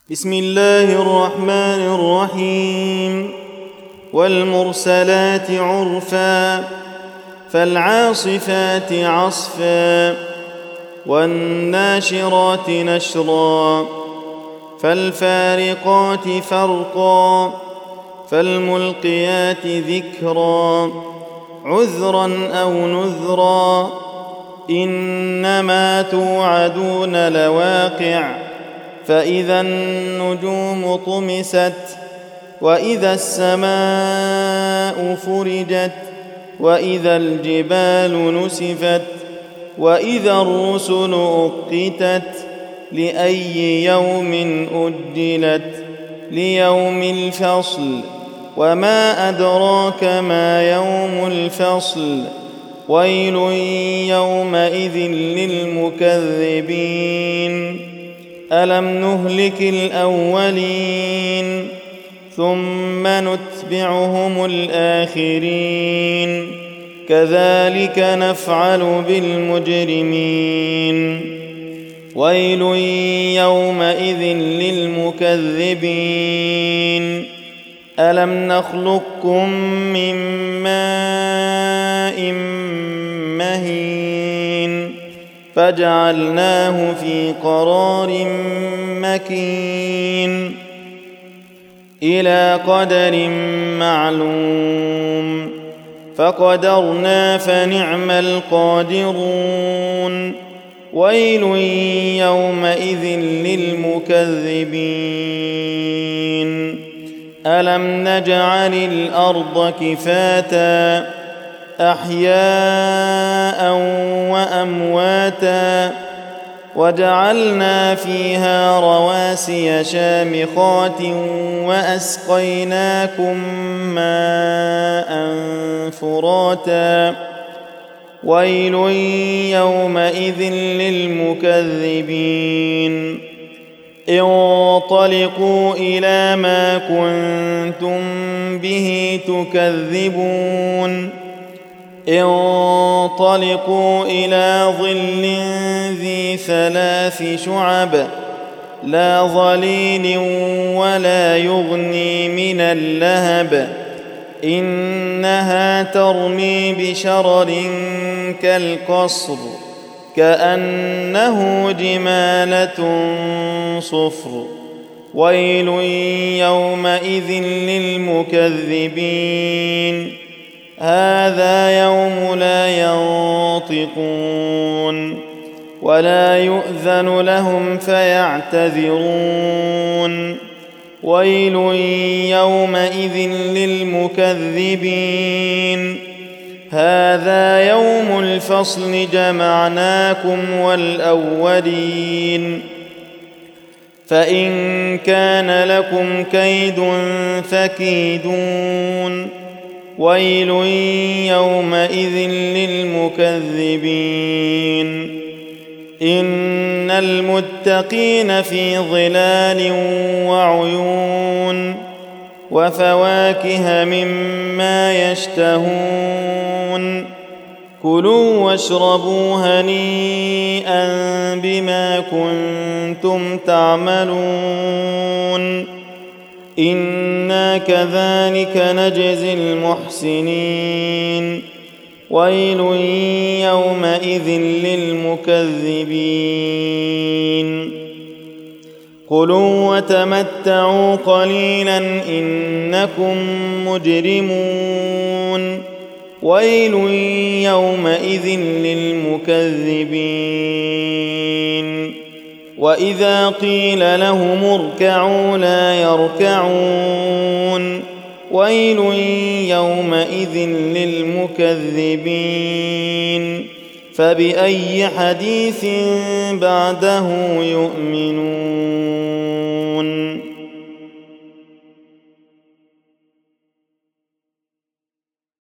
بسم الله الرحمن الرحيم والمرسلات عرفا فالعاصفات عصفا والناشرات نشرا فالفارقات فرقا فالملقيات ذكرا عذرا أو نذرا إنما توعدون لواقع فإذا النجوم طمست وإذا السماء فرجت وإذا الجبال نسفت وإذا الرسل أقتت لأي يوم أجلت ليوم الفصل وما أدراك ما يوم الفصل ويل يومئذ للمكذبين ألم نهلك الأولين ثم نتبعهم الآخرين كذلك نفعل بالمجرمين ويل يومئذ للمكذبين ألم نخلقكم من ماء مهين فجعلناه في قرار مكين إلى قدر معلوم فقدرنا فنعم القادرون ويل يومئذ للمكذبين ألم نجعل الأرض كفاتا أحياء وأمواتا وجعلنا فيها رواسي شامخات وأسقيناكم ماء فراتا ويل يومئذ للمكذبين انطلقوا إلى ما كنتم به تكذبون انطلقوا إلى ظل ذي 3 شعب لا ظليل ولا يغني من اللهب إنها ترمي بشرر كالقصر كأنه جمالة صفر ويل يومئذ للمكذبين هذا يوم لا ينطقون ولا يؤذن لهم فيعتذرون ويل يومئذ للمكذبين هذا يوم الفصل جمعناكم والأولين فإن كان لكم كيد فكيدون ويل يومئذ للمكذبين إن المتقين في ظلال وعيون وفواكه مما يشتهون كلوا واشربوا هنيئا بما كنتم تعملون إنا كذلك نجزي المحسنين ويل يومئذ للمكذبين كلوا وتمتعوا قليلا إنكم مجرمون ويل يومئذ للمكذبين وإذا قيل لهم اركعوا لا يركعون ويل يومئذ للمكذبين فبأي حديث بعده يؤمنون